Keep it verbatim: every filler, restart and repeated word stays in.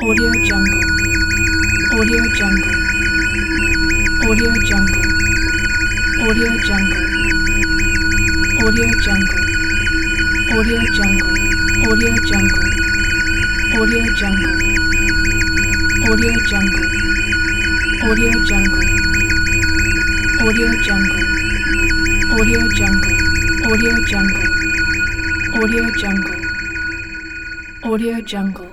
Audio Jungle. Audio Jungle. Audio Jungle. Audio Jungle. Audio Jungle. Audio Jungle. Audio Jungle. Audio Jungle. Audio Jungle. Audio Jungle. Audio Jungle. Audio Jungle. Audio Jungle. Audio Jungle. Audio Jungle.